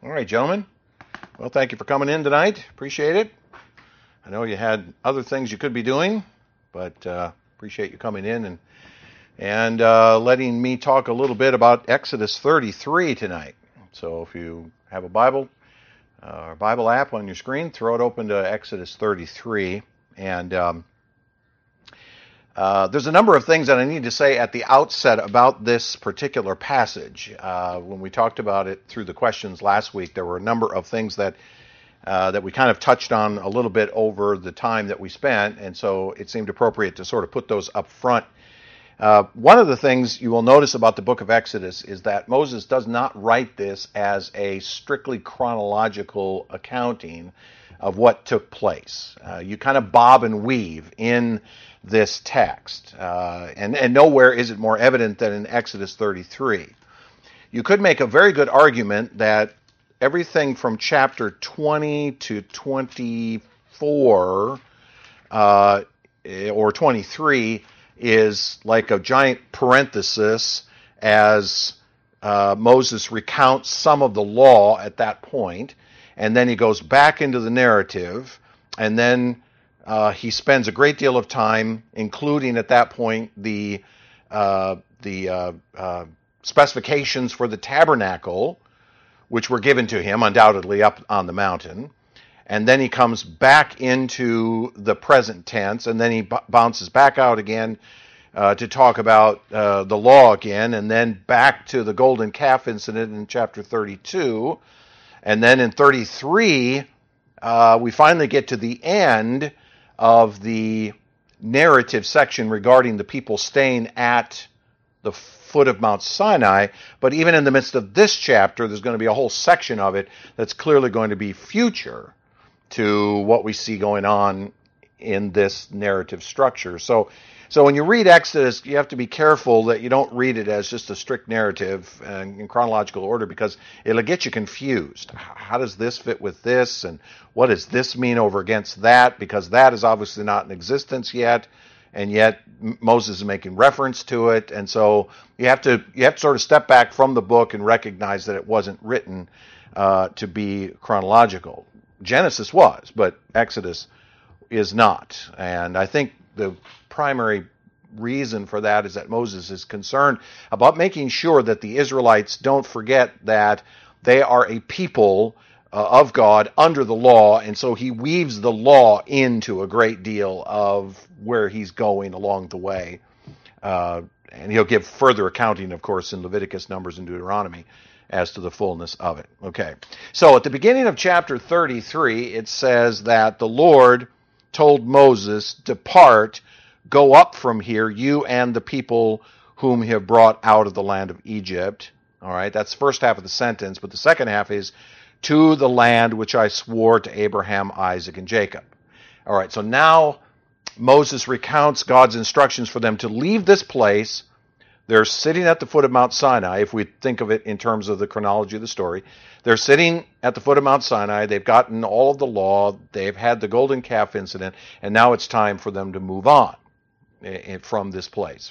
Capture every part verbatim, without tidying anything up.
All right, gentlemen. Well, thank you for coming in tonight. Appreciate it. I know you had other things you could be doing, but uh, appreciate you coming in and and uh, letting me talk a little bit about Exodus thirty-three tonight. So if you have a Bible uh, or Bible app on your screen, throw it open to Exodus thirty-three. And um, uh, there's a number of things that I need to say at the outset about this particular passage. Uh, when we talked about it through the questions last week, there were a number of things that uh, that we kind of touched on a little bit over the time that we spent, and so it seemed appropriate to sort of put those up front. Uh, one of the things you will notice about the book of Exodus is that Moses does not write this as a strictly chronological accounting of what took place. Uh, you kind of bob and weave in this text, uh, and, and nowhere is it more evident than in Exodus thirty-three. You could make a very good argument that everything from chapter twenty to twenty-four uh, or twenty-three is like a giant parenthesis as uh, Moses recounts some of the law at that point, and then he goes back into the narrative, and then uh, he spends a great deal of time, including at that point the uh, the uh, uh, specifications for the tabernacle, which were given to him undoubtedly up on the mountain. And then he comes back into the present tense, and then he b- bounces back out again uh, to talk about uh, the law again, and then back to the golden calf incident in chapter thirty-two. And then in thirty-three, uh, we finally get to the end of the narrative section regarding the people staying at the foot of Mount Sinai. But even in the midst of this chapter, there's going to be a whole section of it that's clearly going to be future to what we see going on in this narrative structure. So, so when you read Exodus, you have to be careful that you don't read it as just a strict narrative and in chronological order, because it'll get you confused. How does this fit with this, and what does this mean over against that? Because that is obviously not in existence yet, and yet Moses is making reference to it, and so you have to you have to sort of step back from the book and recognize that it wasn't written uh, to be chronological. Genesis was, but Exodus is not. And I think the primary reason for that is that Moses is concerned about making sure that the Israelites don't forget that they are a people uh, of God under the law, and so he weaves the law into a great deal of where he's going along the way. Uh, and he'll give further accounting, of course, in Leviticus, Numbers, and Deuteronomy as to the fullness of it. Okay, so at the beginning of chapter thirty-three, it says that the Lord told Moses, "Depart, go up from here, you and the people whom you have brought out of the land of Egypt." All right, that's the first half of the sentence, but the second half is, "to the land which I swore to Abraham, Isaac, and Jacob." All right, so now Moses recounts God's instructions for them to leave this place. They're sitting at the foot of Mount Sinai, if we think of it in terms of the chronology of the story. They're sitting at the foot of Mount Sinai. They've gotten all of the law. They've had the golden calf incident, and now it's time for them to move on from this place.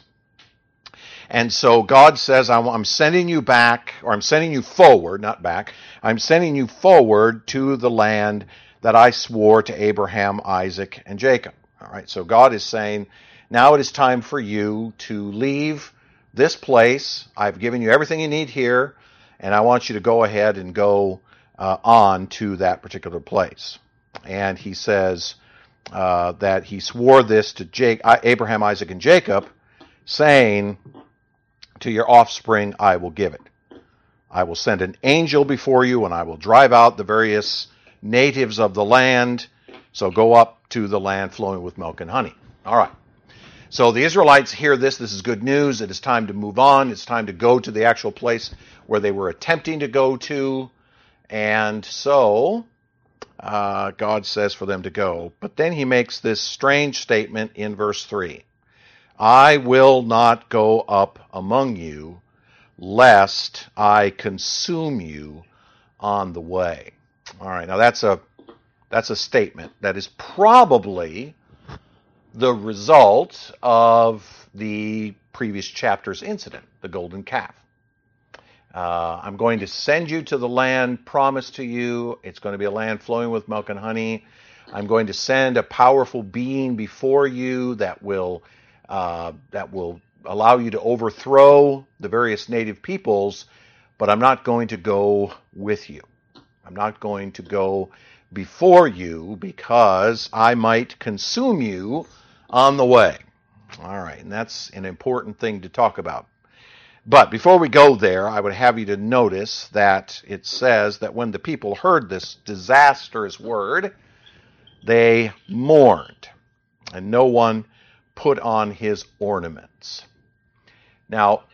And so God says, I'm sending you back, or I'm sending you forward, not back. I'm sending you forward to the land that I swore to Abraham, Isaac, and Jacob. All right, so God is saying, now it is time for you to leave this place. I've given you everything you need here, and I want you to go ahead and go uh, on to that particular place. And he says uh, that he swore this to Jake, Abraham, Isaac, and Jacob, saying, to your offspring I will give it. I will send an angel before you, and I will drive out the various natives of the land. So go up to the land flowing with milk and honey. All right. So the Israelites hear this. This is good news. It is time to move on. It's time to go to the actual place where they were attempting to go to. And so uh, God says for them to go. But then he makes this strange statement in verse three. I will not go up among you, lest I consume you on the way. All right, now that's a that's a statement that is probably the result of the previous chapter's incident, the golden calf. Uh, I'm going to send you to the land promised to you. It's going to be a land flowing with milk and honey. I'm going to send a powerful being before you that will uh, that will allow you to overthrow the various native peoples, but I'm not going to go with you. I'm not going to go before you because I might consume you on the way. All right, and that's an important thing to talk about. But before we go there, I would have you to notice that it says that when the people heard this disastrous word, they mourned, and no one put on his ornaments. Now,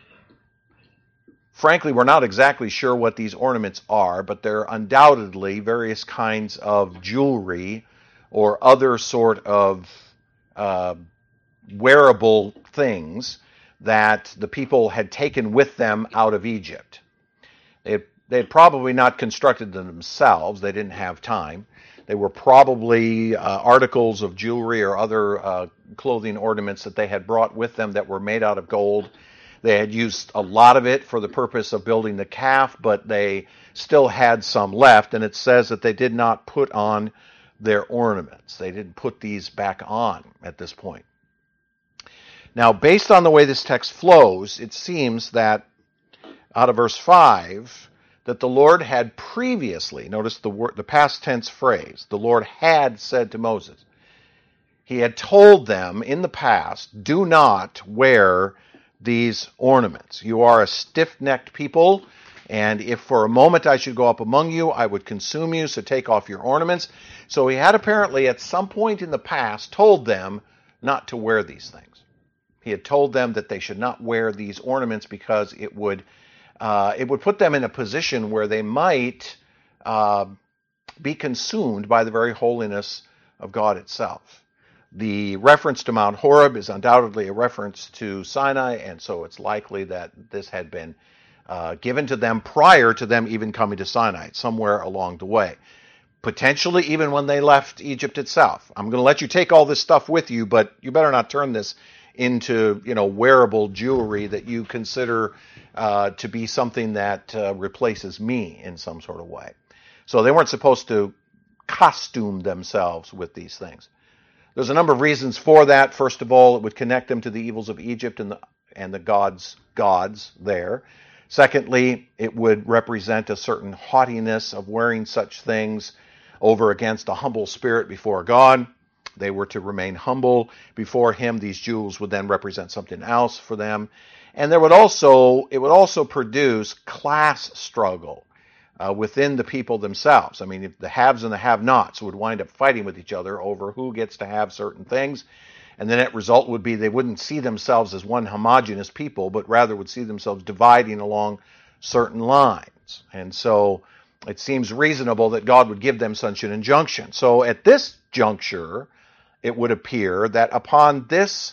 frankly, we're not exactly sure what these ornaments are, but they're undoubtedly various kinds of jewelry or other sort of uh, wearable things that the people had taken with them out of Egypt. They had, they had probably not constructed them themselves. They didn't have time. They were probably uh, articles of jewelry or other uh, clothing ornaments that they had brought with them that were made out of gold. They had used a lot of it for the purpose of building the calf, but they still had some left, and it says that they did not put on their ornaments. They didn't put these back on at this point. Now, based on the way this text flows, it seems that out of verse five, that the Lord had previously, notice the word, the past tense phrase, the Lord had said to Moses, he had told them in the past, do not wear these ornaments. You are a stiff-necked people, and if for a moment I should go up among you, I would consume you, so take off your ornaments. So he had apparently at some point in the past told them not to wear these things. He had told them that they should not wear these ornaments because it would uh, it would put them in a position where they might uh, be consumed by the very holiness of God itself. The reference to Mount Horeb is undoubtedly a reference to Sinai, and so it's likely that this had been uh, given to them prior to them even coming to Sinai, somewhere along the way. Potentially even when they left Egypt itself. I'm going to let you take all this stuff with you, but you better not turn this into, you know, wearable jewelry that you consider uh, to be something that uh, replaces me in some sort of way. So they weren't supposed to costume themselves with these things. There's a number of reasons for that. First of all, it would connect them to the evils of Egypt and the and the gods gods there. Secondly, it would represent a certain haughtiness of wearing such things over against a humble spirit before God. They were to remain humble before him. These jewels would then represent something else for them. And there would also, it would also produce class struggle uh, within the people themselves. I mean, if the haves and the have-nots would wind up fighting with each other over who gets to have certain things. And the net result would be they wouldn't see themselves as one homogeneous people, but rather would see themselves dividing along certain lines. And so it seems reasonable that God would give them such an injunction. So at this juncture, it would appear that upon this,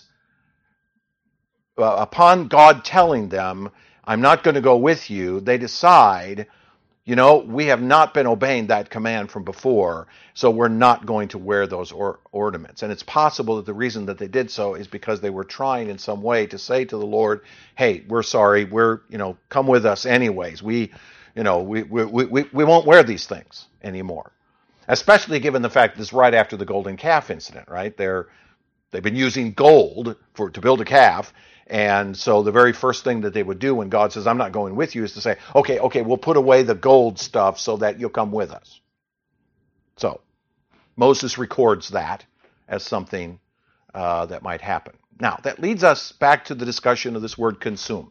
uh, upon God telling them, I'm not going to go with you, they decide, you know, we have not been obeying that command from before, so we're not going to wear those or- ornaments. And it's possible that the reason that they did so is because they were trying in some way to say to the Lord, hey, we're sorry, we're, you know, come with us anyways. We, you know, we, we, we, we won't wear these things anymore. Especially given the fact that this is right after the golden calf incident, right? They're, they've been using gold for to build a calf, and so the very first thing that they would do when God says, I'm not going with you, is to say, okay, okay, we'll put away the gold stuff so that you'll come with us. So Moses records that as something uh, that might happen. Now, that leads us back to the discussion of this word consume.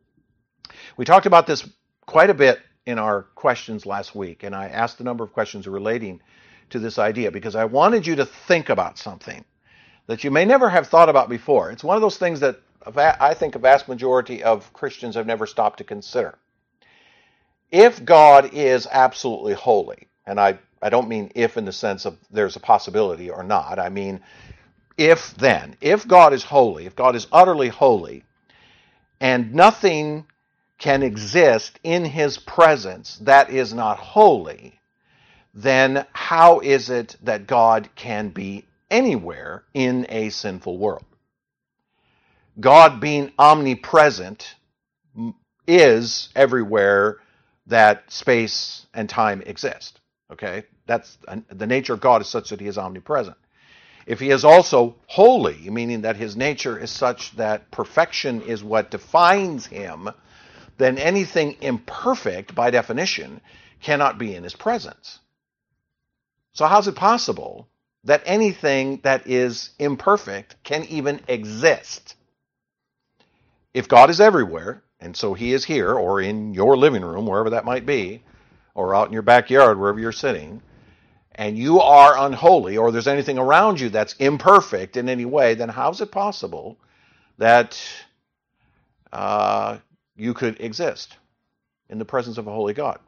We talked about this quite a bit in our questions last week, and I asked a number of questions relating to this idea because I wanted you to think about something that you may never have thought about before. It's one of those things that I think a vast majority of Christians have never stopped to consider. If God is absolutely holy, and I, I don't mean if in the sense of there's a possibility or not, I mean if then, if God is holy, if God is utterly holy, and nothing can exist in his presence that is not holy, then how is it that God can be anywhere in a sinful world? God being omnipresent is everywhere that space and time exist. Okay? That's the nature of God is such that he is omnipresent. If he is also holy, meaning that his nature is such that perfection is what defines him, then anything imperfect, by definition, cannot be in his presence. So how's it possible that anything that is imperfect can even exist? If God is everywhere, and so he is here, or in your living room, wherever that might be, or out in your backyard, wherever you're sitting, and you are unholy, or there's anything around you that's imperfect in any way, then how is it possible that uh, you could exist in the presence of a holy God?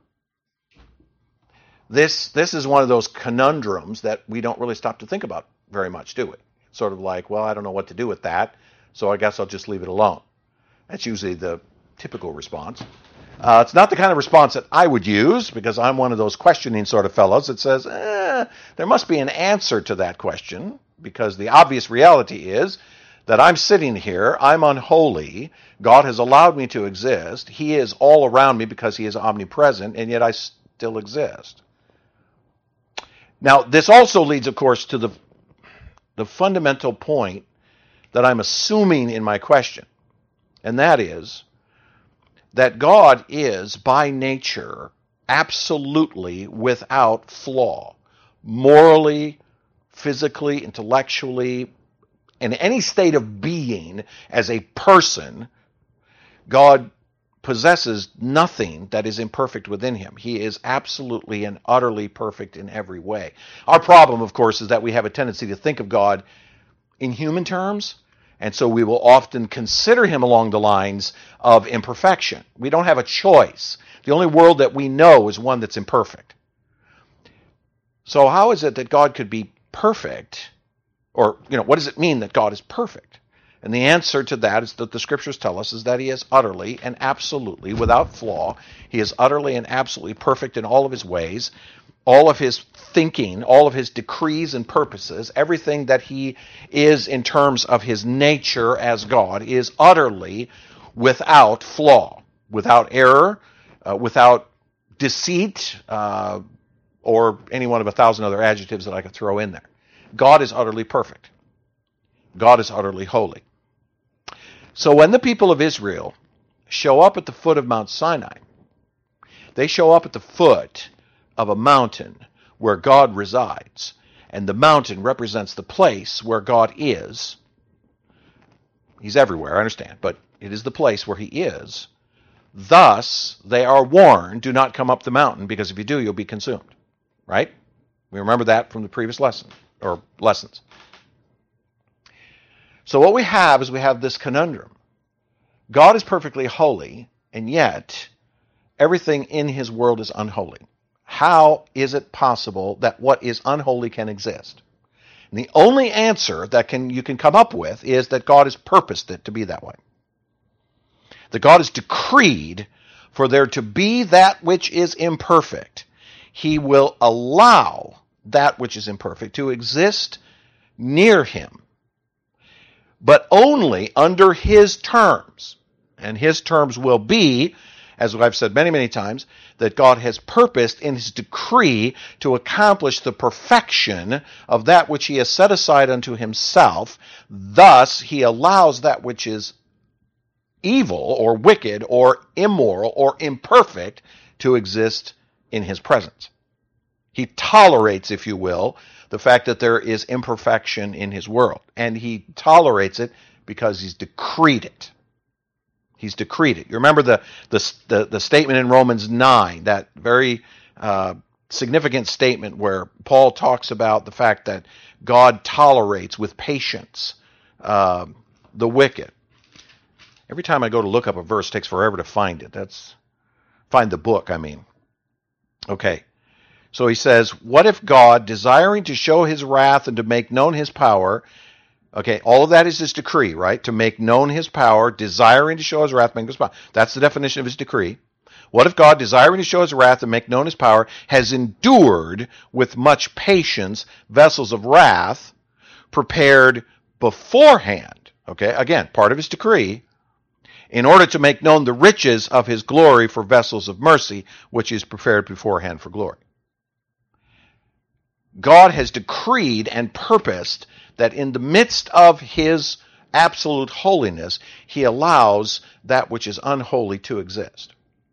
This this is one of those conundrums that we don't really stop to think about very much, do we? Sort of like, well, I don't know what to do with that, so I guess I'll just leave it alone. That's usually the typical response. Uh, it's not the kind of response that I would use, because I'm one of those questioning sort of fellows that says, eh, there must be an answer to that question, because the obvious reality is that I'm sitting here, I'm unholy, God has allowed me to exist, he is all around me because he is omnipresent, and yet I still exist. Now, this also leads, of course, to the, the fundamental point that I'm assuming in my question, and that is that God is, by nature, absolutely without flaw, morally, physically, intellectually, in any state of being as a person. God possesses nothing that is imperfect within him. He is absolutely and utterly perfect in every way. Our problem, of course, is that we have a tendency to think of God in human terms, and so we will often consider him along the lines of imperfection. We don't have a choice. The only world that we know is one that's imperfect. So how is it that God could be perfect? Or, you know, what does it mean that God is perfect? And the answer to that is that the scriptures tell us is that he is utterly and absolutely without flaw. He is utterly and absolutely perfect in all of his ways, all of his thinking, all of his decrees and purposes, everything that he is in terms of his nature as God is utterly without flaw, without error, uh, without deceit, uh, or any one of a thousand other adjectives that I could throw in there. God is utterly perfect. God is utterly holy. So when the people of Israel show up at the foot of Mount Sinai, they show up at the foot of a mountain where God resides, and the mountain represents the place where God is. He's everywhere, I understand, but it is the place where he is. Thus, they are warned, do not come up the mountain, because if you do, you'll be consumed. Right? We remember that from the previous lesson, or lessons. So what we have is we have this conundrum. God is perfectly holy, and yet everything in his world is unholy. How is it possible that what is unholy can exist? And the only answer that can you can come up with is that God has purposed it to be that way. That God has decreed for there to be that which is imperfect. He will allow that which is imperfect to exist near him, but only under his terms. And his terms will be, as I've said many, many times, that God has purposed in his decree to accomplish the perfection of that which he has set aside unto himself. Thus, he allows that which is evil or wicked or immoral or imperfect to exist in his presence. He tolerates, if you will, the fact that there is imperfection in his world. And he tolerates it because he's decreed it. He's decreed it. You remember the the the, the statement in Romans nine, that very uh, significant statement where Paul talks about the fact that God tolerates with patience uh, the wicked. Every time I go to look up a verse, it takes forever to find it. That's find the book, I mean. Okay. So he says, what if God, desiring to show his wrath and to make known his power, okay, all of that is his decree, right? To make known his power, desiring to show his wrath, make his power. That's the definition of his decree. What if God, desiring to show his wrath and make known his power, has endured with much patience vessels of wrath prepared beforehand, okay, again, part of his decree, in order to make known the riches of his glory for vessels of mercy, which is prepared beforehand for glory. God has decreed and purposed that in the midst of his absolute holiness, he allows that which is unholy to exist.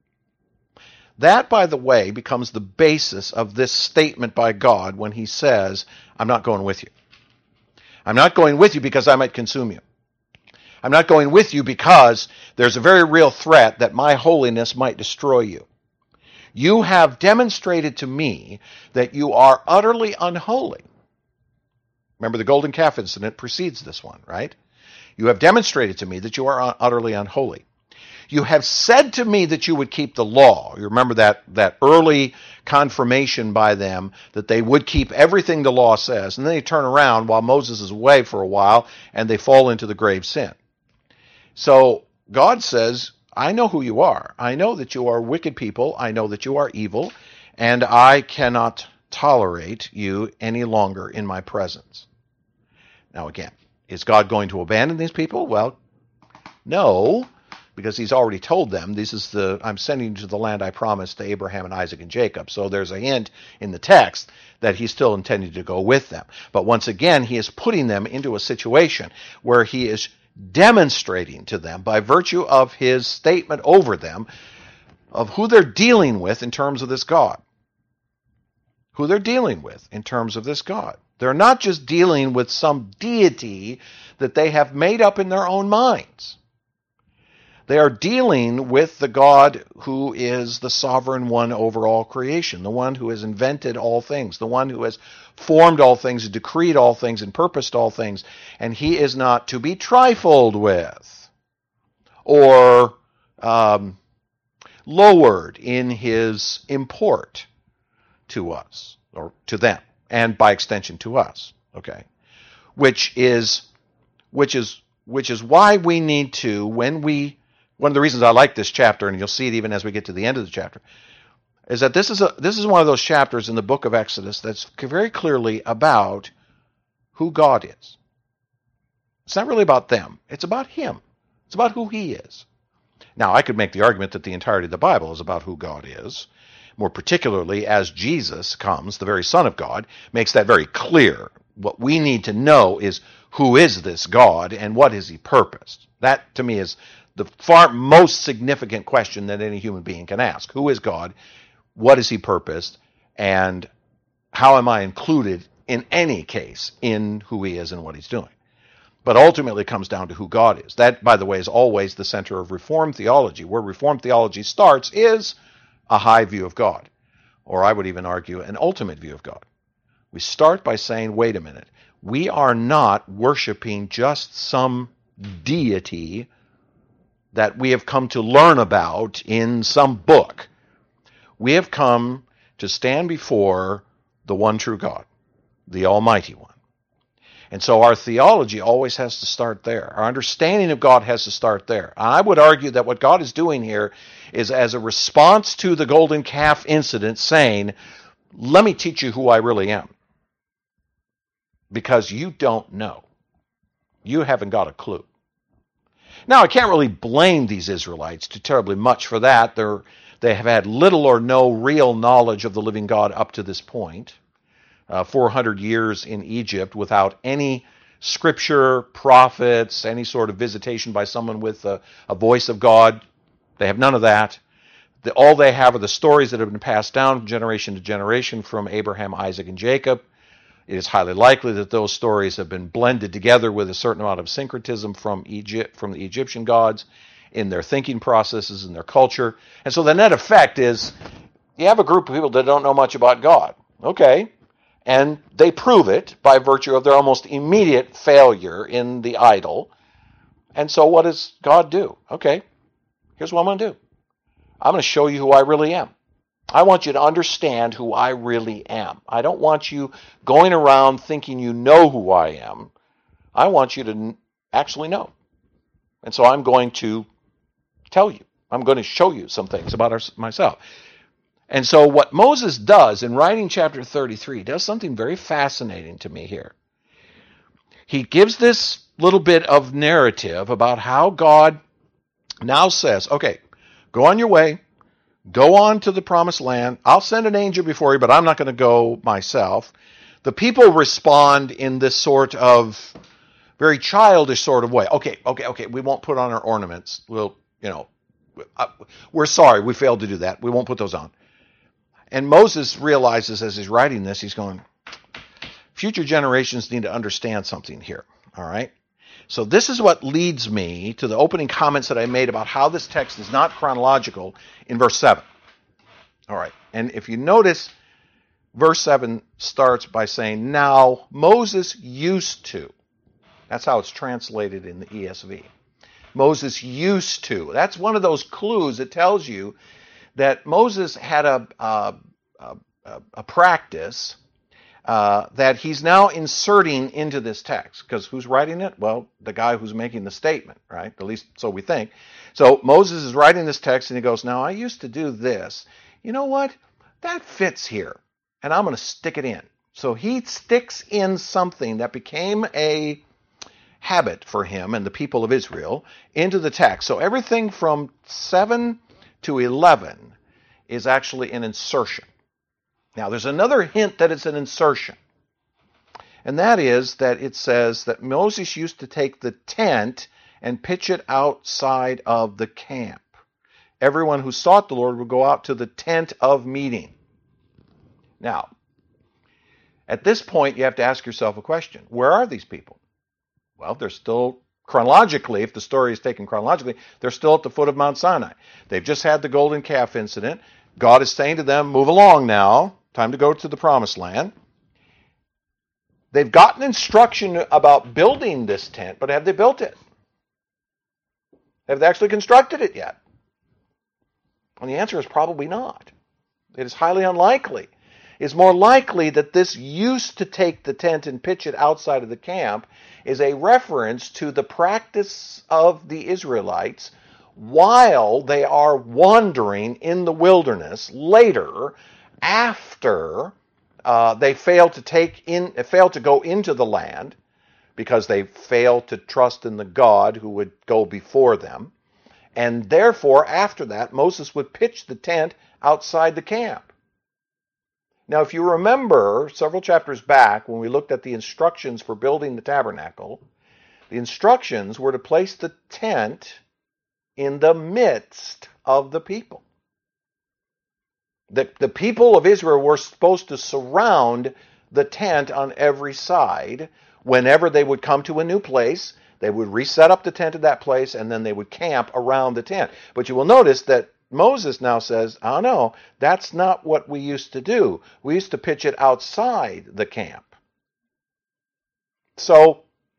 That, by the way, becomes the basis of this statement by God when he says, I'm not going with you. I'm not going with you because I might consume you. I'm not going with you because there's a very real threat that my holiness might destroy you. You have demonstrated to me that you are utterly unholy. Remember, the golden calf incident precedes this one, right? You have demonstrated to me that you are utterly unholy. You have said to me that you would keep the law. You remember that, that early confirmation by them that they would keep everything the law says. And then they turn around while Moses is away for a while and they fall into the grave sin. So God says, I know who you are. I know that you are wicked people. I know that you are evil. And I cannot tolerate you any longer in my presence. Now again, is God going to abandon these people? Well, no, because he's already told them, this is the, I'm sending you to the land I promised to Abraham and Isaac and Jacob. So there's a hint in the text that he's still intending to go with them. But once again, he is putting them into a situation where he is demonstrating to them by virtue of his statement over them of who they're dealing with in terms of this God. Who they're dealing with in terms of this God. They're not just dealing with some deity that they have made up in their own minds. They are dealing with the God who is the sovereign one over all creation, the one who has invented all things, the one who has formed all things, decreed all things, and purposed all things, and he is not to be trifled with or um, lowered in his import to us, or to them, and by extension to us, okay? Which is, which is, which is why we need to, when we, one of the reasons I like this chapter, and you'll see it even as we get to the end of the chapter, is that this is a this is one of those chapters in the book of Exodus that's very clearly about who God is. It's not really about them. It's about him. It's about who he is. Now, I could make the argument that the entirety of the Bible is about who God is, more particularly as Jesus comes, the very Son of God, makes that very clear. What we need to know is who is this God and what has he purposed. That, to me, is the far most significant question that any human being can ask. Who is God? What has he purposed? And how am I included in any case in who he is and what he's doing? But ultimately it comes down to who God is. That, by the way, is always the center of Reformed theology. Where Reformed theology starts is a high view of God. Or I would even argue an ultimate view of God. We start by saying, wait a minute, we are not worshiping just some deity that we have come to learn about in some book. We have come to stand before the one true God, the Almighty One. And so our theology always has to start there. Our understanding of God has to start there. I would argue that what God is doing here is, as a response to the golden calf incident, saying, let me teach you who I really am. Because you don't know. You haven't got a clue. Now, I can't really blame these Israelites too terribly much for that. They're, they have had little or no real knowledge of the living God up to this point. Uh, four hundred years in Egypt without any scripture, prophets, any sort of visitation by someone with a, a voice of God. They have none of that. The, all they have are the stories that have been passed down from generation to generation from Abraham, Isaac, and Jacob. It is highly likely that those stories have been blended together with a certain amount of syncretism from Egypt, from the Egyptian gods in their thinking processes and their culture. And so the net effect is you have a group of people that don't know much about God. Okay. And they prove it by virtue of their almost immediate failure in the idol. And so what does God do? Okay, here's what I'm going to do. I'm going to show you who I really am. I want you to understand who I really am. I don't want you going around thinking you know who I am. I want you to actually know. And so I'm going to tell you. I'm going to show you some things about our, myself. And so what Moses does in writing chapter thirty-three does something very fascinating to me here. He gives this little bit of narrative about how God now says, okay, go on your way, go on to the promised land. I'll send an angel before you, but I'm not going to go myself. The people respond in this sort of very childish sort of way. Okay, okay, okay, we won't put on our ornaments. We'll, you know, we're sorry, we failed to do that. We won't put those on. And Moses realizes as he's writing this, he's going, future generations need to understand something here, all right? So this is what leads me to the opening comments that I made about how this text is not chronological in verse seven. All right, and if you notice, verse seven starts by saying, now Moses used to. That's how it's translated in the E S V. Moses used to. That's one of those clues that tells you that Moses had a, a, a, a practice uh, that he's now inserting into this text. Because who's writing it? Well, the guy who's making the statement, right? At least so we think. So Moses is writing this text and he goes, now I used to do this. You know what? That fits here. And I'm going to stick it in. So he sticks in something that became a habit for him and the people of Israel into the text. So everything from seven to eleven is actually an insertion. Now, there's another hint that it's an insertion. And that is that it says that Moses used to take the tent and pitch it outside of the camp. Everyone who sought the Lord would go out to the tent of meeting. Now, at this point, you have to ask yourself a question. Where are these people? Well, they're still, chronologically, if the story is taken chronologically, they're still at the foot of Mount Sinai. They've just had the golden calf incident. God is saying to them, move along now. Time to go to the promised land. They've gotten instruction about building this tent, but have they built it? Have they actually constructed it yet? And the answer is probably not. It is highly unlikely. It's more likely that this used to take the tent and pitch it outside of the camp is a reference to the practice of the Israelites while they are wandering in the wilderness later after uh, they failed to take in, failed to go into the land because they failed to trust in the God who would go before them. And therefore, after that, Moses would pitch the tent outside the camp. Now, if you remember several chapters back when we looked at the instructions for building the tabernacle, the instructions were to place the tent in the midst of the people. The, the people of Israel were supposed to surround the tent on every side. Whenever they would come to a new place, they would reset up the tent at that place, and then they would camp around the tent. But you will notice that Moses now says, oh no, that's not what we used to do. We used to pitch it outside the camp. So,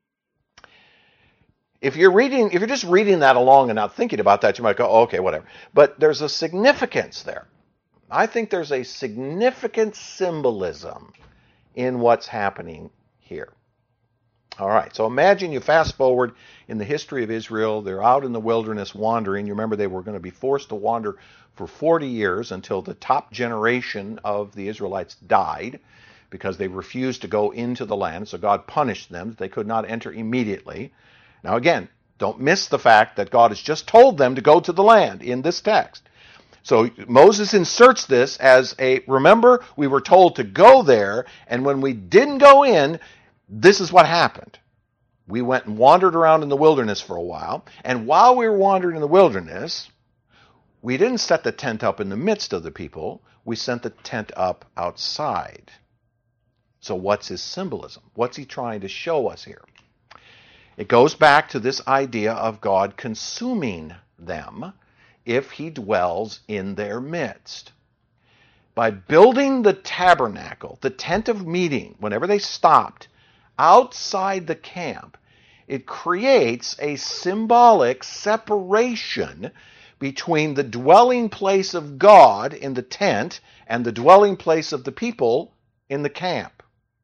if you're reading, if you're just reading that along and not thinking about that, you might go, oh, okay, whatever. But there's a significance there. I think there's a significant symbolism in what's happening here. All right, so imagine you fast forward in the history of Israel. They're out in the wilderness wandering. You remember they were going to be forced to wander for forty years until the top generation of the Israelites died because they refused to go into the land. So God punished them. They could not enter immediately. Now again, don't miss the fact that God has just told them to go to the land in this text. So Moses inserts this as a, remember, we were told to go there, and when we didn't go in, this is what happened. We went and wandered around in the wilderness for a while, and while we were wandering in the wilderness, we didn't set the tent up in the midst of the people, we sent the tent up outside. So what's his symbolism? What's he trying to show us here? It goes back to this idea of God consuming them if he dwells in their midst. By building the tabernacle, the tent of meeting, whenever they stopped, outside the camp, it creates a symbolic separation between the dwelling place of God in the tent and the dwelling place of the people in the camp.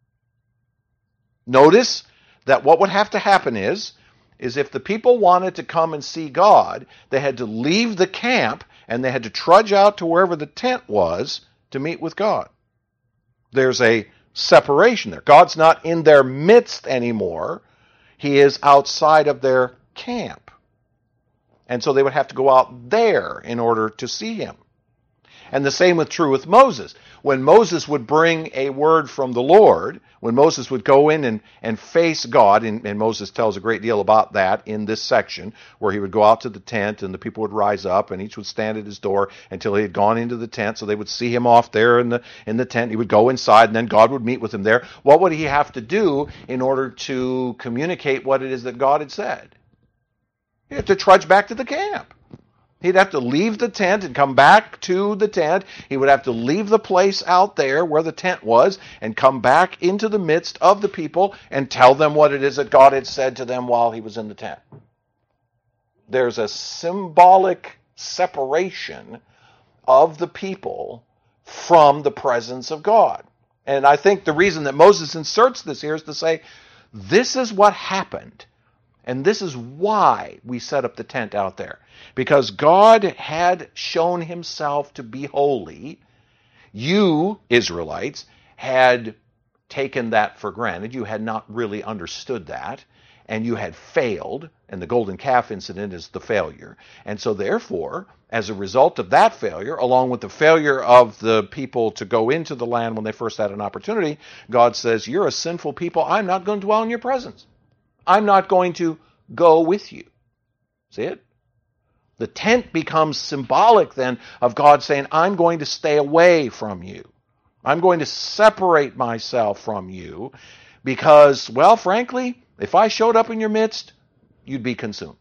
Notice that what would have to happen is, is if the people wanted to come and see God, they had to leave the camp and they had to trudge out to wherever the tent was to meet with God. There's a separation there. God's not in their midst anymore. He is outside of their camp. And so they would have to go out there in order to see him. And the same was true with Moses. When Moses would bring a word from the Lord, when Moses would go in and, and face God, and, and Moses tells a great deal about that in this section, where he would go out to the tent and the people would rise up and each would stand at his door until he had gone into the tent, so they would see him off there in the in the tent. He would go inside and then God would meet with him there. What would he have to do in order to communicate what it is that God had said? He had to trudge back to the camp. He'd have to leave the tent and come back to the tent. He would have to leave the place out there where the tent was and come back into the midst of the people and tell them what it is that God had said to them while he was in the tent. There's a symbolic separation of the people from the presence of God. And I think the reason that Moses inserts this here is to say, this is what happened. And this is why we set up the tent out there. Because God had shown himself to be holy. You, Israelites, had taken that for granted. You had not really understood that. And you had failed. And the golden calf incident is the failure. And so therefore, as a result of that failure, along with the failure of the people to go into the land when they first had an opportunity, God says, you're a sinful people. I'm not going to dwell in your presence. I'm not going to go with you. See it? The tent becomes symbolic then of God saying, I'm going to stay away from you. I'm going to separate myself from you because, well, frankly, if I showed up in your midst, you'd be consumed.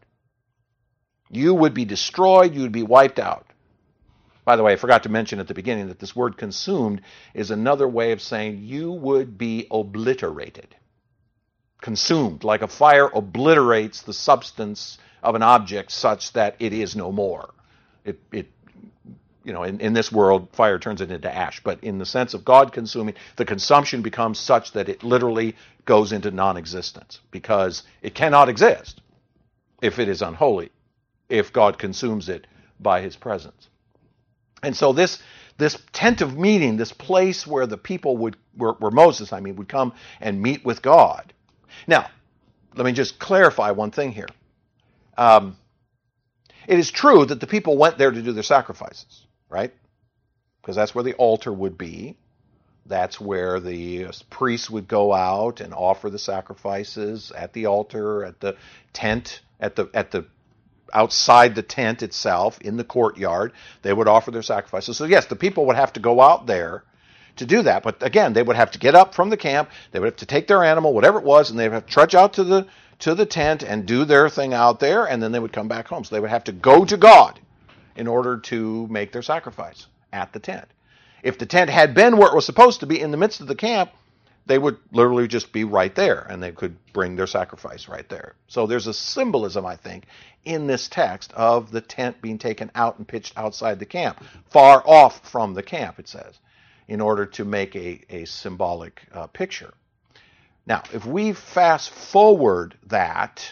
You would be destroyed. You would be wiped out. By the way, I forgot to mention at the beginning that this word consumed is another way of saying you would be obliterated. Consumed, like a fire obliterates the substance of an object such that it is no more. It, it you know, in, in this world, fire turns it into ash. But in the sense of God consuming, the consumption becomes such that it literally goes into non-existence because it cannot exist if it is unholy, if God consumes it by his presence. And so this this tent of meeting, this place where the people would, where, where Moses, I mean, would come and meet with God. Now, let me just clarify one thing here. Um, it is true that the people went there to do their sacrifices, right? Because that's where the altar would be. That's where the priests would go out and offer the sacrifices at the altar, at the tent, at the at the outside the tent itself, in the courtyard. They would offer their sacrifices. So yes, the people would have to go out there to do that. But again, they would have to get up from the camp. They would have to take their animal, whatever it was, and they would have to trudge out to the to the tent and do their thing out there, and then they would come back home. So they would have to go to God in order to make their sacrifice at the tent. If the tent had been where it was supposed to be in the midst of the camp, they would literally just be right there, and they could bring their sacrifice right there. So there's a symbolism, I think, in this text of the tent being taken out and pitched outside the camp, far off from the camp, it says, in order to make a, a symbolic uh, picture. Now, if we fast forward that,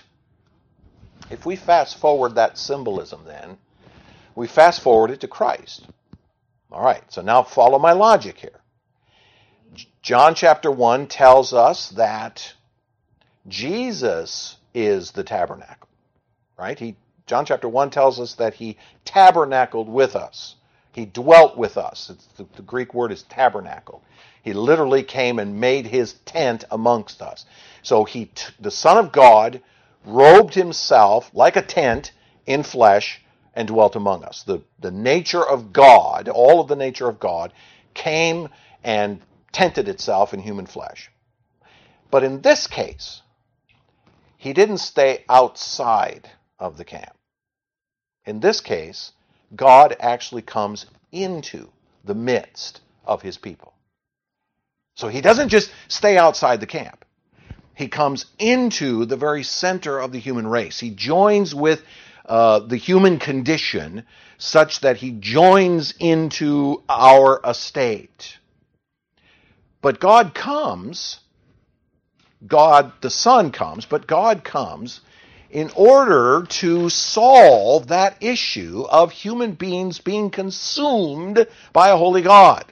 if we fast forward that symbolism then, we fast forward it to Christ. All right, so now follow my logic here. John chapter one tells us that Jesus is the tabernacle, right? He, John chapter one tells us that he tabernacled with us. He dwelt with us. It's the, the Greek word is tabernacle. He literally came and made his tent amongst us. So he, t- the Son of God, robed himself like a tent in flesh and dwelt among us. The, the nature of God, all of the nature of God, came and tented itself in human flesh. But in this case, he didn't stay outside of the camp. In this case, God actually comes into the midst of his people. So he doesn't just stay outside the camp. He comes into the very center of the human race. He joins with uh, the human condition such that he joins into our estate. But God comes, God the Son comes, but God comes in order to solve that issue of human beings being consumed by a holy God.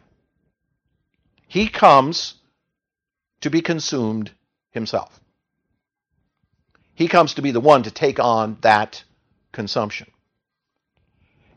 He comes to be consumed himself. He comes to be the one to take on that consumption.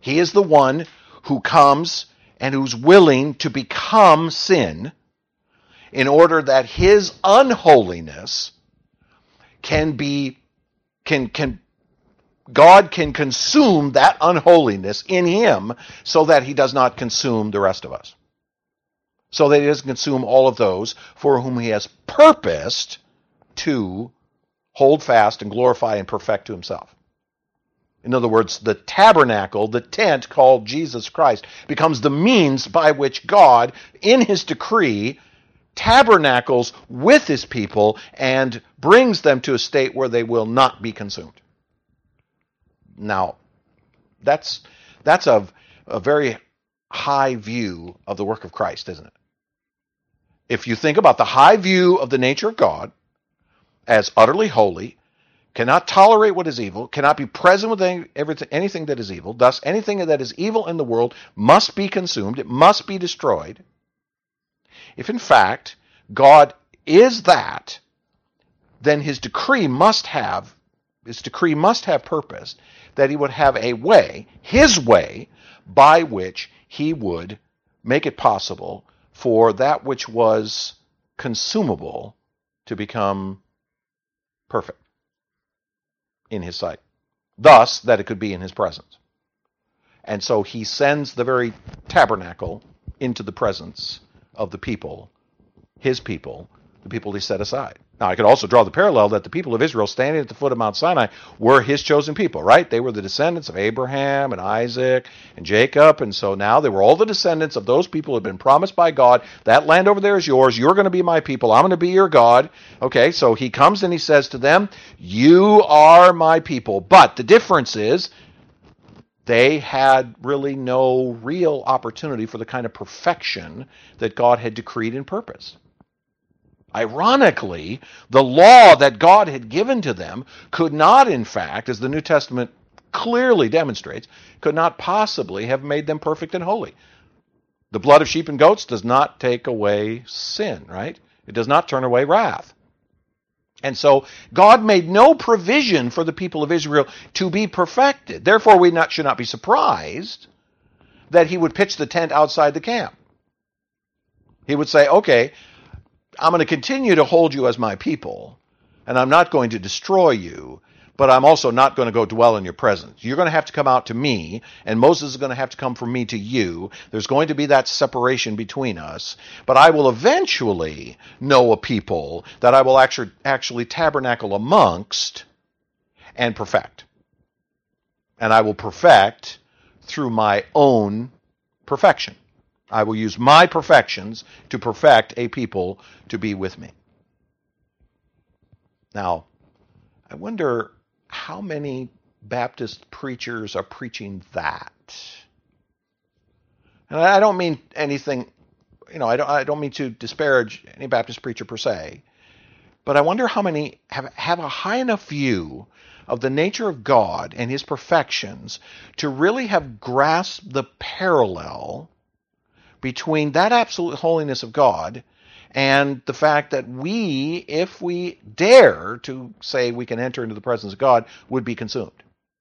He is the one who comes and who's willing to become sin in order that his unholiness can be, can, can, God can consume that unholiness in him so that he does not consume the rest of us. So that he doesn't consume all of those for whom he has purposed to hold fast and glorify and perfect to himself. In other words, the tabernacle, the tent called Jesus Christ, becomes the means by which God, in his decree, tabernacles with his people and brings them to a state where they will not be consumed. Now, that's that's a, a very high view of the work of Christ, isn't it? If you think about the high view of the nature of God as utterly holy, cannot tolerate what is evil, cannot be present with any, everything, anything that is evil, thus anything that is evil in the world must be consumed, it must be destroyed. If in fact God is that, then his decree must have, his decree must have purpose that he would have a way, his way, by which he would make it possible for that which was consumable to become perfect in his sight. Thus, that it could be in his presence. And so he sends the very tabernacle into the presence of the people, his people, the people he set aside. Now, I could also draw the parallel that the people of Israel standing at the foot of Mount Sinai were his chosen people, right? They were the descendants of Abraham and Isaac and Jacob, and so now they were all the descendants of those people who had been promised by God. That land over there is yours. You're going to be my people. I'm going to be your God. Okay, so he comes and he says to them, you are my people. But the difference is they had really no real opportunity for the kind of perfection that God had decreed and purposed. Ironically, the law that God had given to them could not, in fact, as the New Testament clearly demonstrates, could not possibly have made them perfect and holy. The blood of sheep and goats does not take away sin, right? It does not turn away wrath. And so God made no provision for the people of Israel to be perfected. Therefore, we not, should not be surprised that he would pitch the tent outside the camp. He would say, okay, I'm going to continue to hold you as my people, and I'm not going to destroy you, but I'm also not going to go dwell in your presence. You're going to have to come out to me, and Moses is going to have to come from me to you. There's going to be that separation between us, but I will eventually know a people that I will actually, actually tabernacle amongst and perfect. And I will perfect through my own perfection. I will use my perfections to perfect a people to be with me. Now, I wonder how many Baptist preachers are preaching that. And I don't mean anything, you know, I don't, I don't mean to disparage any Baptist preacher per se, but I wonder how many have, have a high enough view of the nature of God and his perfections to really have grasped the parallel between that absolute holiness of God and the fact that we, if we dare to say we can enter into the presence of God, would be consumed.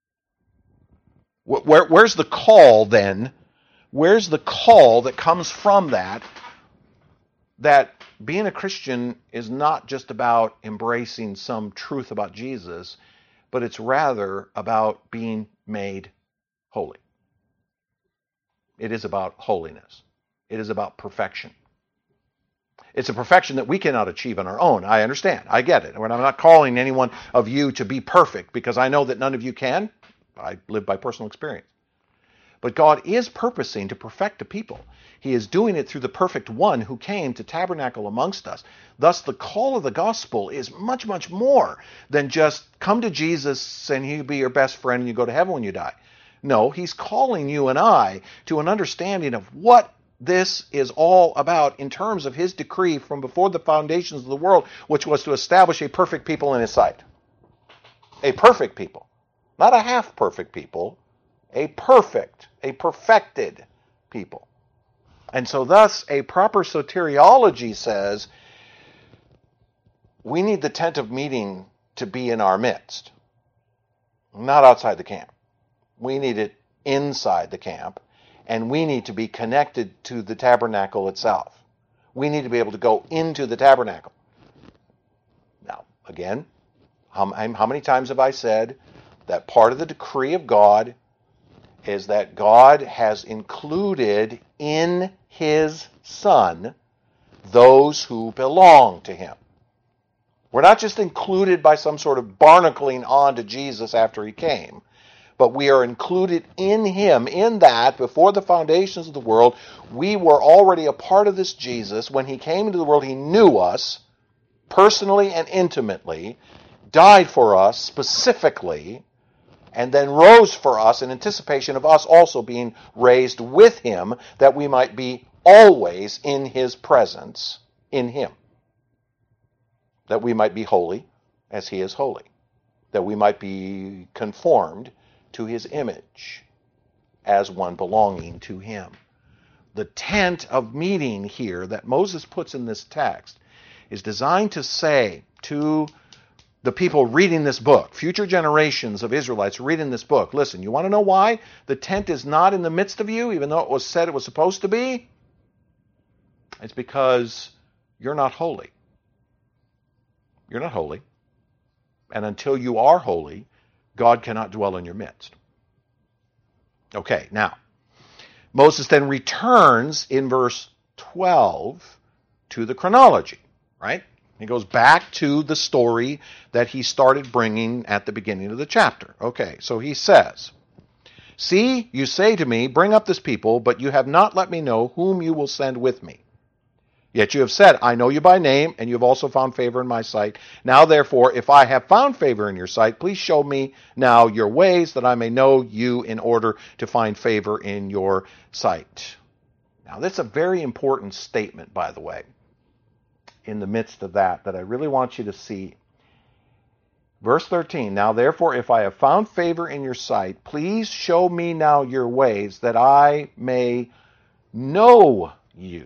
Where, where's the call then? Where's the call that comes from that? That being a Christian is not just about embracing some truth about Jesus, but it's rather about being made holy. It is about holiness. It is about perfection. It's a perfection that we cannot achieve on our own. I understand. I get it. And I'm not calling anyone of you to be perfect because I know that none of you can. I live by personal experience. But God is purposing to perfect a people. He is doing it through the perfect one who came to tabernacle amongst us. Thus, the call of the gospel is much, much more than just come to Jesus and he'll be your best friend and you go to heaven when you die. No, he's calling you and I to an understanding of what this is all about in terms of his decree from before the foundations of the world, which was to establish a perfect people in his sight. A perfect people. Not a half-perfect people. A perfect, a perfected people. And so thus, a proper soteriology says, we need the tent of meeting to be in our midst. Not outside the camp. We need it inside the camp, and we need to be connected to the tabernacle itself. We need to be able to go into the tabernacle. Now, again, how, how many times have I said that part of the decree of God is that God has included in his Son those who belong to him. We're not just included by some sort of barnacling on to Jesus after he came, but we are included in him, in that before the foundations of the world, we were already a part of this Jesus. When he came into the world, he knew us personally and intimately, died for us specifically, and then rose for us in anticipation of us also being raised with him, that we might be always in his presence, in him. That we might be holy as he is holy. That we might be conformed to his image as one belonging to him. The tent of meeting here that Moses puts in this text is designed to say to the people reading this book, future generations of Israelites reading this book, listen, you want to know why the tent is not in the midst of you, even though it was said it was supposed to be? It's because you're not holy. You're not holy. And until you are holy, God cannot dwell in your midst. Okay, now, Moses then returns in verse twelve to the chronology, right? He goes back to the story that he started bringing at the beginning of the chapter. Okay, so he says, "See, you say to me, bring up this people, but you have not let me know whom you will send with me. Yet you have said, I know you by name, and you have also found favor in my sight. Now, therefore, if I have found favor in your sight, please show me now your ways, that I may know you in order to find favor in your sight." Now, that's a very important statement, by the way, in the midst of that, that I really want you to see. Verse thirteen, "Now, therefore, if I have found favor in your sight, please show me now your ways, that I may know you."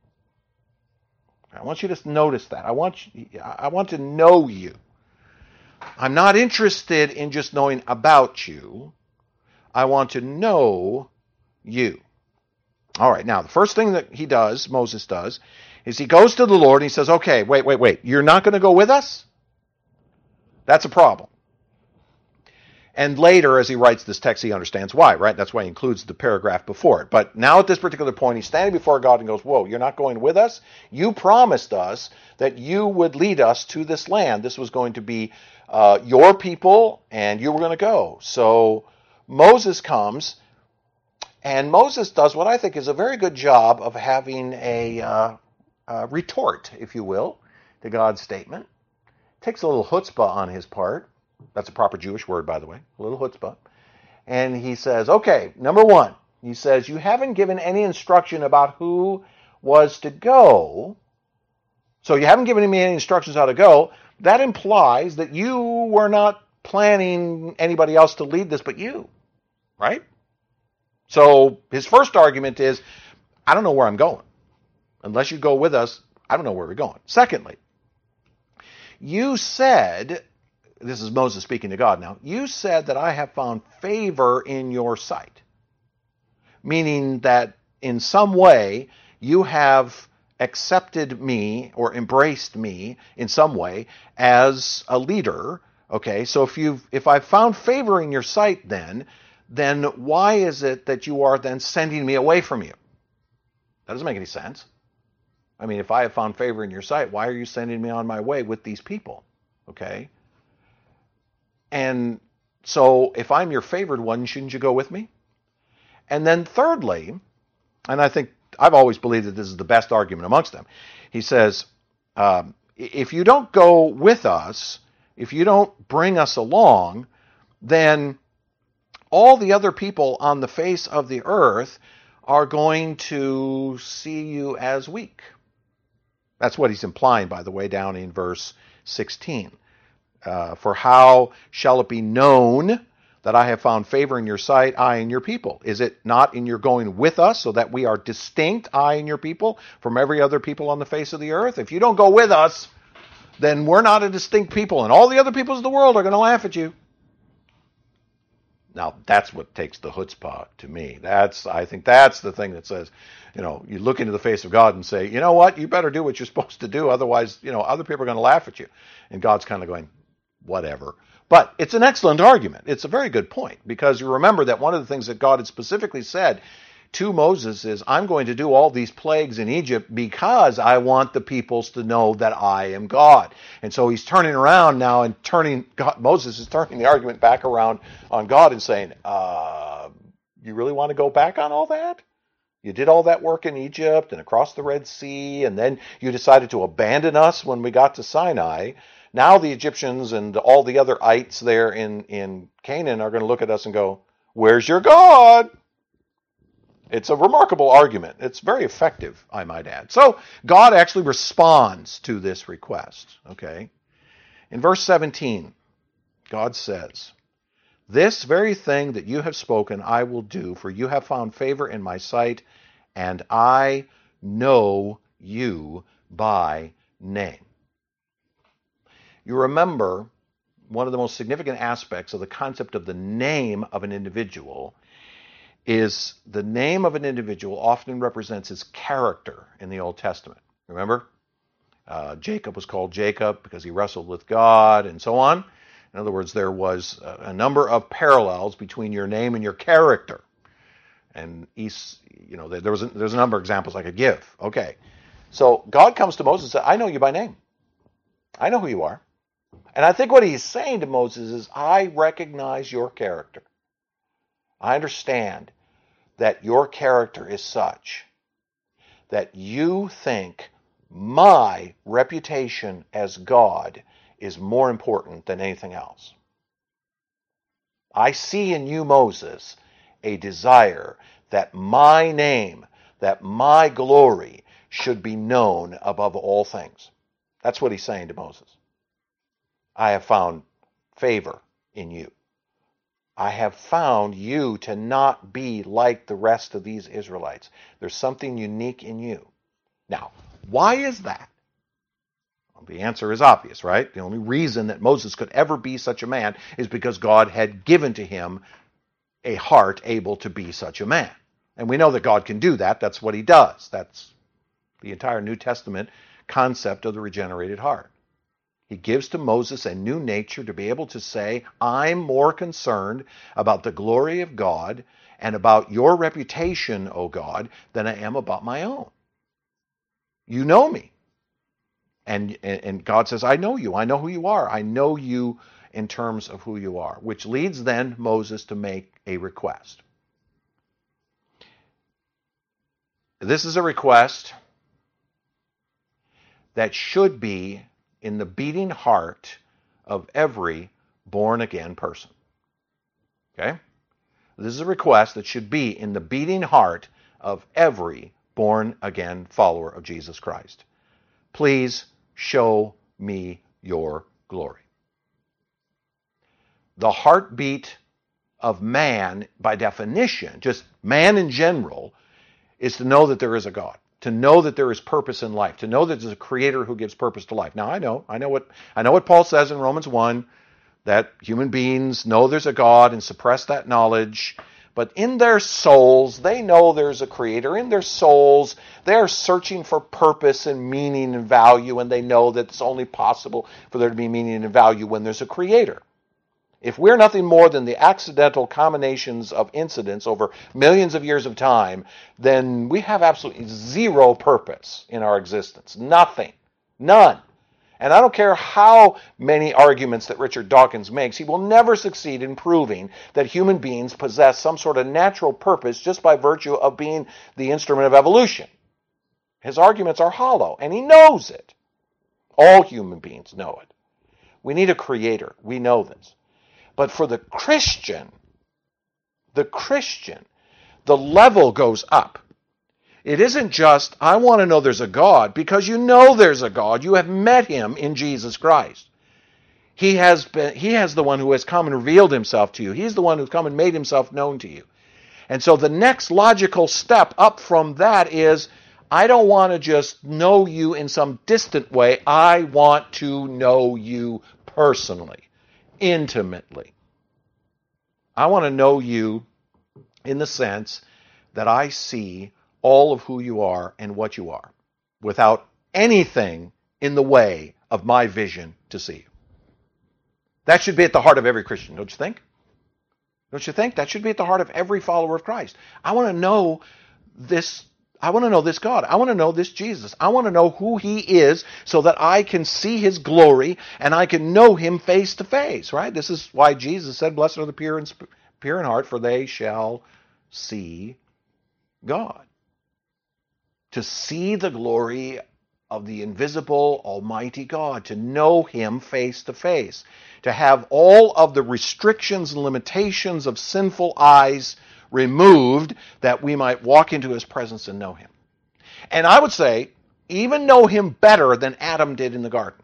I want you to notice that. I want you, I want to know you. I'm not interested in just knowing about you. I want to know you. All right, now the first thing that he does, Moses does, is he goes to the Lord and he says, okay, wait, wait, wait. You're not going to go with us? That's a problem. And later, as he writes this text, he understands why, right? That's why he includes the paragraph before it. But now at this particular point, he's standing before God and goes, whoa, you're not going with us? You promised us that you would lead us to this land. This was going to be uh, your people, and you were going to go. So Moses comes, and Moses does what I think is a very good job of having a, uh, a retort, if you will, to God's statement. Takes a little chutzpah on his part. That's a proper Jewish word, by the way, a little chutzpah. And he says, okay, number one, he says, you haven't given any instruction about who was to go. So you haven't given me any instructions how to go. That implies that you were not planning anybody else to lead this but you, right? So his first argument is, I don't know where I'm going. Unless you go with us, I don't know where we're going. Secondly, you said, this is Moses speaking to God now, you said that I have found favor in your sight. Meaning that in some way you have accepted me or embraced me in some way as a leader. Okay, so if you've if I've found favor in your sight then, then why is it that you are then sending me away from you? That doesn't make any sense. I mean, if I have found favor in your sight, why are you sending me on my way with these people? Okay. And so if I'm your favored one, shouldn't you go with me? And then thirdly, and I think I've always believed that this is the best argument amongst them, he says, um, if you don't go with us, if you don't bring us along, then all the other people on the face of the earth are going to see you as weak. That's what he's implying, by the way, down in verse sixteen. Uh, for how shall it be known that I have found favor in your sight, I and your people? Is it not in your going with us, so that we are distinct, I and your people, from every other people on the face of the earth? If you don't go with us, then we're not a distinct people, and all the other peoples of the world are going to laugh at you. Now, that's what takes the chutzpah to me. That's, I think that's the thing that says, you know, you look into the face of God and say, you know what, you better do what you're supposed to do. Otherwise, you know, other people are going to laugh at you. And God's kind of going, whatever. But it's an excellent argument. It's a very good point, because you remember that one of the things that God had specifically said to Moses is, I'm going to do all these plagues in Egypt because I want the peoples to know that I am God. And so he's turning around now and turning, God, Moses is turning the argument back around on God and saying, uh, you really want to go back on all that? You did all that work in Egypt and across the Red Sea, and then you decided to abandon us when we got to Sinai. Now the Egyptians and all the other ites there in, in Canaan are going to look at us and go, where's your God? It's a remarkable argument. It's very effective, I might add. So God actually responds to this request. Okay, in verse seventeen, God says, this very thing that you have spoken I will do, for you have found favor in my sight, and I know you by name. You remember one of the most significant aspects of the concept of the name of an individual is the name of an individual often represents his character in the Old Testament. Remember? Uh, Jacob was called Jacob because he wrestled with God and so on. In other words, there was a, a number of parallels between your name and your character. And he's, you know, there was a, there's a number of examples I could give. Okay. So God comes to Moses and says, I know you by name. I know who you are. And I think what he's saying to Moses is, I recognize your character. I understand that your character is such that you think my reputation as God is more important than anything else. I see in you, Moses, a desire that my name, that my glory should be known above all things. That's what he's saying to Moses. I have found favor in you. I have found you to not be like the rest of these Israelites. There's something unique in you. Now, why is that? Well, the answer is obvious, right? The only reason that Moses could ever be such a man is because God had given to him a heart able to be such a man. And we know that God can do that. That's what he does. That's the entire New Testament concept of the regenerated heart. He gives to Moses a new nature to be able to say, I'm more concerned about the glory of God and about your reputation, O God, than I am about my own. You know me. And, and God says, I know you. I know who you are. I know you in terms of who you are, which leads then Moses to make a request. This is a request that should be in the beating heart of every born-again person. Okay? This is a request that should be in the beating heart of every born-again follower of Jesus Christ. Please show me your glory. The heartbeat of man, by definition, just man in general, is to know that there is a God. To know that there is purpose in life, to know that there's a creator who gives purpose to life. Now I know, I know what I know what Paul says in Romans one, that human beings know there's a God and suppress that knowledge, but in their souls, they know there's a creator. In their souls, they're searching for purpose and meaning and value, and they know that it's only possible for there to be meaning and value when there's a creator. If we're nothing more than the accidental combinations of incidents over millions of years of time, then we have absolutely zero purpose in our existence. Nothing. None. And I don't care how many arguments that Richard Dawkins makes, he will never succeed in proving that human beings possess some sort of natural purpose just by virtue of being the instrument of evolution. His arguments are hollow, and he knows it. All human beings know it. We need a creator. We know this. But for the Christian, the Christian, the level goes up. It isn't just, I want to know there's a God, because you know there's a God. You have met him in Jesus Christ. He has been, he has the one who has come and revealed himself to you. He's the one who's come and made himself known to you. And so the next logical step up from that is, I don't want to just know you in some distant way. I want to know you personally. Intimately. I want to know you in the sense that I see all of who you are and what you are without anything in the way of my vision to see you. That should be at the heart of every Christian, don't you think? Don't you think? That should be at the heart of every follower of Christ. I want to know this. I want to know this God. I want to know this Jesus. I want to know who he is so that I can see his glory and I can know him face to face, right? This is why Jesus said, blessed are the pure in, pure in heart, for they shall see God. To see the glory of the invisible, almighty God, to know him face to face, to have all of the restrictions and limitations of sinful eyes removed that we might walk into his presence and know him. And I would say, even know him better than Adam did in the garden.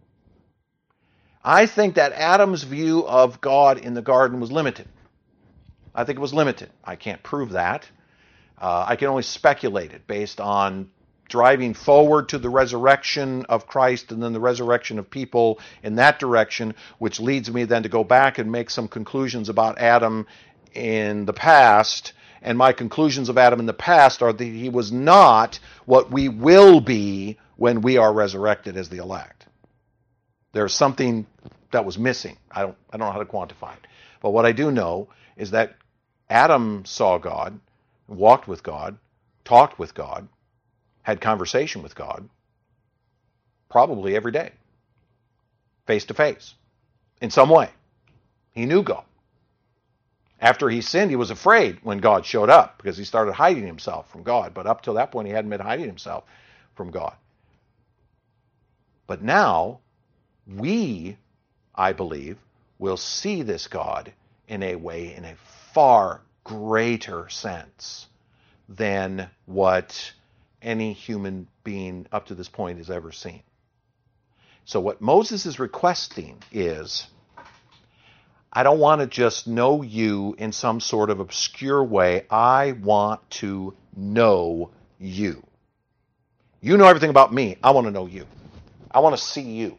I think that Adam's view of God in the garden was limited. I think it was limited. I can't prove that. Uh, I can only speculate it based on driving forward to the resurrection of Christ and then the resurrection of people in that direction, which leads me then to go back and make some conclusions about Adam in the past. And my conclusions of Adam in the past are that he was not what we will be when we are resurrected as the elect. There's something that was missing. I don't, I don't know how to quantify it. But what I do know is that Adam saw God, walked with God, talked with God, had conversation with God, probably every day, face to face, in some way. He knew God. After he sinned, he was afraid when God showed up because he started hiding himself from God. But up till that point, he hadn't been hiding himself from God. But now, we, I believe, will see this God in a way, in a far greater sense than what any human being up to this point has ever seen. So what Moses is requesting is, I don't want to just know you in some sort of obscure way. I want to know you. You know everything about me. I want to know you. I want to see you.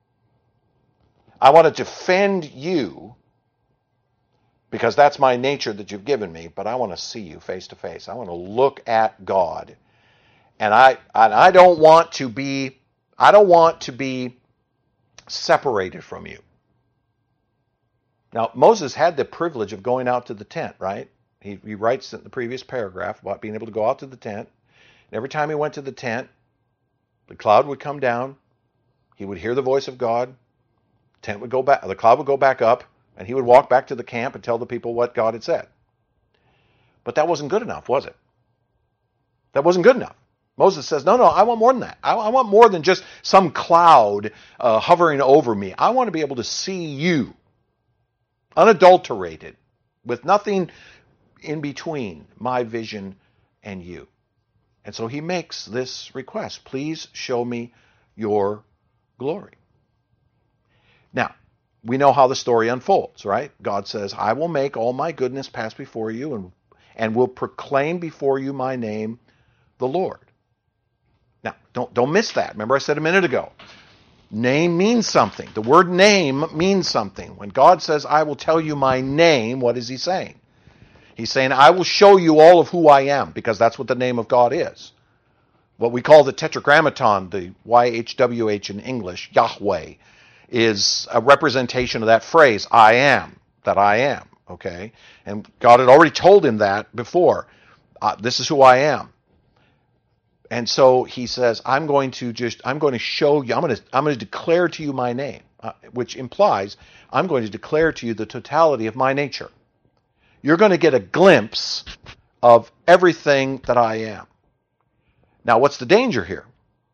I want to defend you because that's my nature that you've given me, but I want to see you face to face. I want to look at God. And I and I don't want to be I don't want to be separated from you. Now, Moses had the privilege of going out to the tent, right? He, he writes in the previous paragraph about being able to go out to the tent. And every time he went to the tent, the cloud would come down. He would hear the voice of God. The tent would go back, the cloud would go back up, and he would walk back to the camp and tell the people what God had said. But that wasn't good enough, was it? That wasn't good enough. Moses says, no, no, I want more than that. I, I want more than just some cloud uh, hovering over me. I want to be able to see you, unadulterated, with nothing in between my vision and you. And so he makes this request. Please show me your glory. Now, we know how the story unfolds, right? God says, I will make all my goodness pass before you and, and will proclaim before you my name, the Lord. Now, don't, don't miss that. Remember I said a minute ago, name means something. The word name means something. When God says, I will tell you my name, what is he saying? He's saying, I will show you all of who I am, because that's what the name of God is. What we call the tetragrammaton, the Y H W H in English, Yahweh, is a representation of that phrase, I am, that I am, okay? And God had already told him that before. Uh, this is who I am. And so he says, I'm going to just, I'm going to show you, I'm going to, I'm going to declare to you my name, uh, which implies I'm going to declare to you the totality of my nature. You're going to get a glimpse of everything that I am. Now, what's the danger here?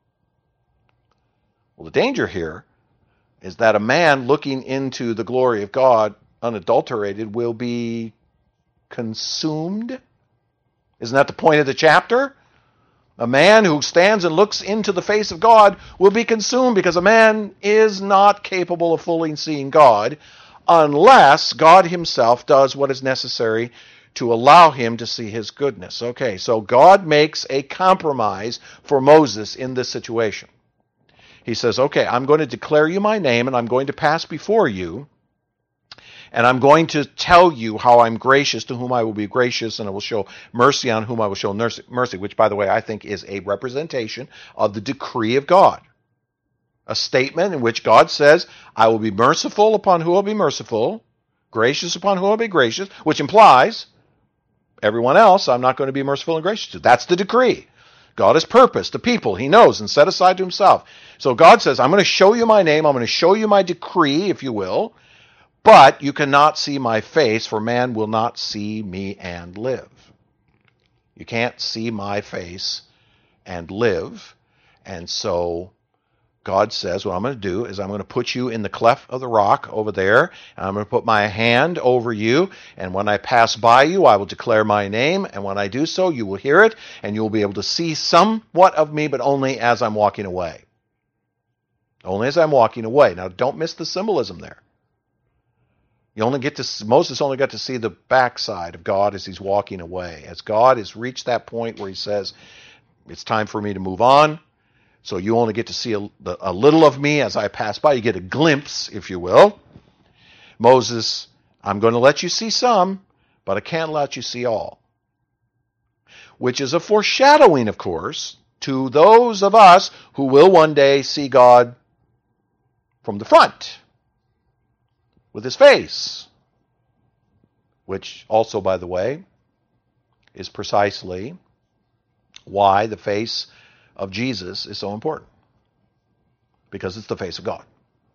Well, the danger here is that a man looking into the glory of God unadulterated will be consumed. Isn't that the point of the chapter? A man who stands and looks into the face of God will be consumed, because a man is not capable of fully seeing God unless God himself does what is necessary to allow him to see his goodness. Okay, so God makes a compromise for Moses in this situation. He says, okay, I'm going to declare you my name, and I'm going to pass before you. And I'm going to tell you how I'm gracious to whom I will be gracious, and I will show mercy on whom I will show mercy, which, by the way, I think is a representation of the decree of God. A statement in which God says, I will be merciful upon who will be merciful, gracious upon who will be gracious, which implies everyone else I'm not going to be merciful and gracious to. That's the decree. God has purposed the people he knows and set aside to himself. So God says, I'm going to show you my name, I'm going to show you my decree, if you will, but you cannot see my face, for man will not see me and live. You can't see my face and live. And so God says, what I'm going to do is I'm going to put you in the cleft of the rock over there, and I'm going to put my hand over you, and when I pass by you, I will declare my name, and when I do so, you will hear it, and you will be able to see somewhat of me, but only as I'm walking away. Only as I'm walking away. Now, don't miss the symbolism there. You only get to Moses only got to see the backside of God as he's walking away. As God has reached that point where he says, it's time for me to move on. So you only get to see a, a little of me as I pass by. You get a glimpse, if you will. Moses, I'm going to let you see some, but I can't let you see all. Which is a foreshadowing, of course, to those of us who will one day see God from the front, with his face, which also, by the way, is precisely why the face of Jesus is so important. Because it's the face of God.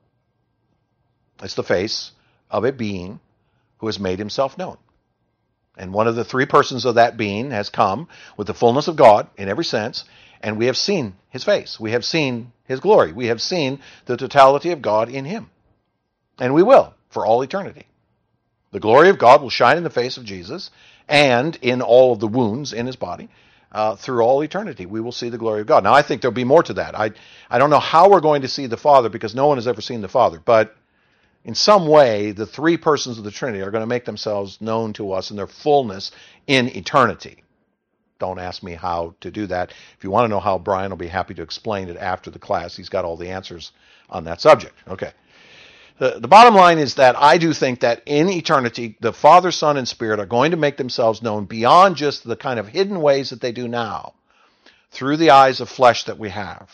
It's the face of a being who has made himself known. And one of the three persons of that being has come with the fullness of God in every sense, and we have seen his face. We have seen his glory. We have seen the totality of God in him. And we will, for all eternity. The glory of God will shine in the face of Jesus and in all of the wounds in his body. Uh, through all eternity, we will see the glory of God. Now, I think there'll be more to that. I, I don't know how we're going to see the Father, because no one has ever seen the Father. But in some way, the three persons of the Trinity are going to make themselves known to us in their fullness in eternity. Don't ask me how to do that. If you want to know how, Brian will be happy to explain it after the class. He's got all the answers on that subject. Okay. The, the bottom line is that I do think that in eternity, the Father, Son, and Spirit are going to make themselves known beyond just the kind of hidden ways that they do now, through the eyes of flesh that we have.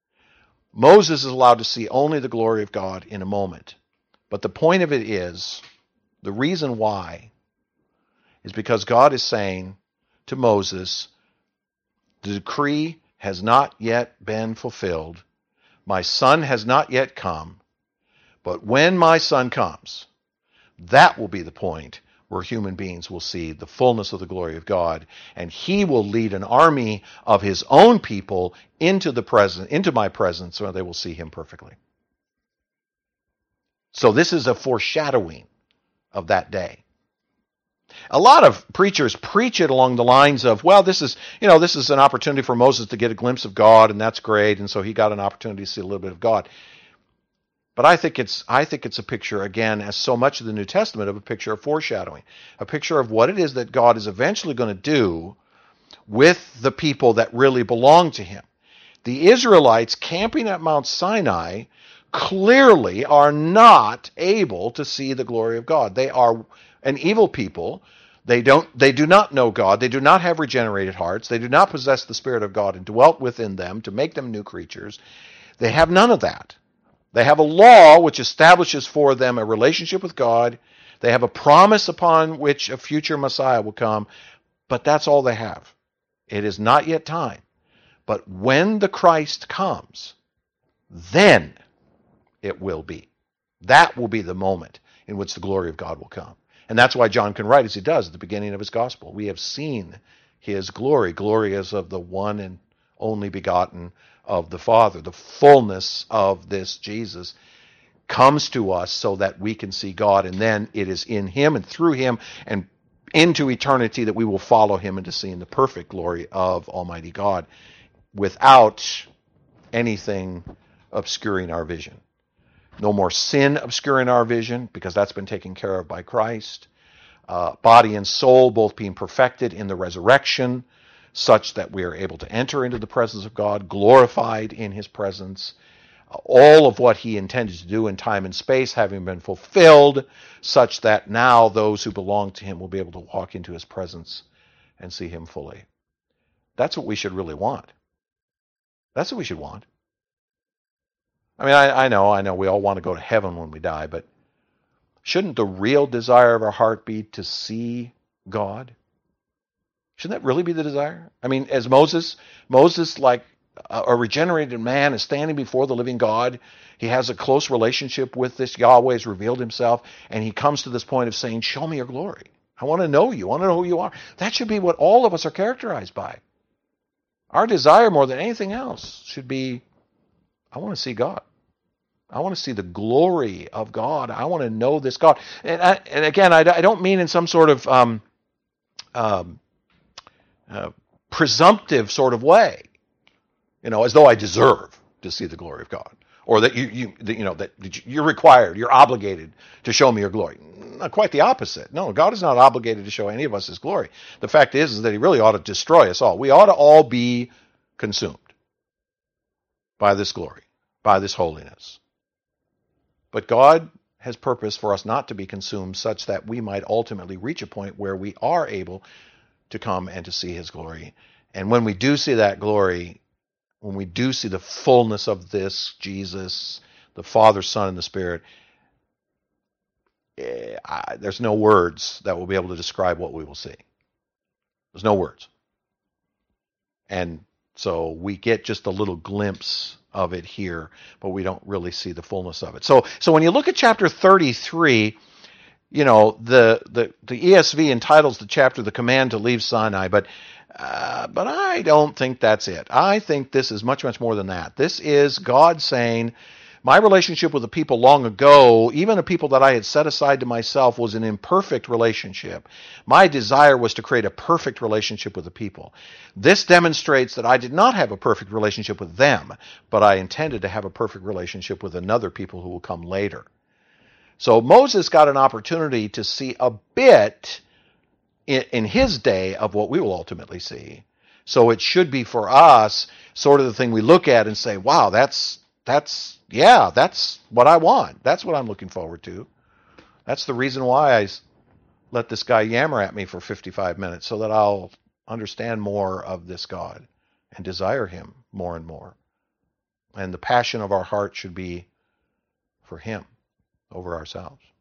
Moses is allowed to see only the glory of God in a moment. But the point of it is, the reason why, is because God is saying to Moses, the decree has not yet been fulfilled. My son has not yet come. But when my son comes, that will be the point where human beings will see the fullness of the glory of God, and he will lead an army of his own people into the present, into my presence, where they will see him perfectly. So this is a foreshadowing of that day. A lot of preachers preach it along the lines of, well, this is, you know, this is an opportunity for Moses to get a glimpse of God, and that's great, and so he got an opportunity to see a little bit of God. But I think it's I think it's a picture, again, as so much of the New Testament, of a picture of foreshadowing, a picture of what it is that God is eventually going to do with the people that really belong to him. The Israelites camping at Mount Sinai clearly are not able to see the glory of God. They are an evil people. They don't they do not know God. They do not have regenerated hearts. They do not possess the Spirit of God and dwelt within them to make them new creatures. They have none of that. They have a law which establishes for them a relationship with God. They have a promise upon which a future Messiah will come, but that's all they have. It is not yet time. But when the Christ comes, then it will be. That will be the moment in which the glory of God will come. And that's why John can write as he does at the beginning of his gospel. We have seen his glory. Glory as of the one and only begotten of the Father. The fullness of this Jesus comes to us so that we can see God, and then it is in him and through him and into eternity that we will follow him into seeing the perfect glory of Almighty God without anything obscuring our vision. No more sin obscuring our vision, because that's been taken care of by Christ. Uh, body and soul both being perfected in the resurrection, such that we are able to enter into the presence of God, glorified in his presence. all of what he intended to do in time and space having been fulfilled, such that now those who belong to him will be able to walk into his presence and see him fully. That's what we should really want. That's what we should want. I mean, I, I know, I know we all want to go to heaven when we die, but shouldn't the real desire of our heart be to see God? Shouldn't that really be the desire? I mean, as Moses, Moses, like a regenerated man, is standing before the living God. He has a close relationship with this. Yahweh has revealed himself, and he comes to this point of saying, show me your glory. I want to know you. I want to know who you are. That should be what all of us are characterized by. Our desire more than anything else should be, I want to see God. I want to see the glory of God. I want to know this God. And, I, and again, I, I don't mean in some sort of um, um, uh, presumptive sort of way, you know, as though I deserve to see the glory of God, or that you, you, that, you know, that you're required, you're obligated to show me your glory. Not quite the opposite. No, God is not obligated to show any of us his glory. The fact is, is that he really ought to destroy us all. We ought to all be consumed by this glory, by this holiness. But God has purpose for us not to be consumed, such that we might ultimately reach a point where we are able to come and to see his glory. And when we do see that glory, when we do see the fullness of this Jesus, the Father, Son, and the Spirit, eh, I, there's no words that will be able to describe what we will see. There's no words. And so we get just a little glimpse of it here, but we don't really see the fullness of it. So, so when you look at chapter thirty-three, you know, the, the, the E S V entitles the chapter "The Command to Leave Sinai," but uh, but I don't think that's it. I think this is much, much more than that. This is God saying, my relationship with the people long ago, even the people that I had set aside to myself, was an imperfect relationship. My desire was to create a perfect relationship with the people. This demonstrates that I did not have a perfect relationship with them, but I intended to have a perfect relationship with another people who will come later. So Moses got an opportunity to see a bit in, in his day of what we will ultimately see. So it should be for us sort of the thing we look at and say, wow, that's, that's, yeah, that's what I want. That's what I'm looking forward to. That's the reason why I let this guy yammer at me for fifty-five minutes, so that I'll understand more of this God and desire him more and more. And the passion of our heart should be for him over ourselves.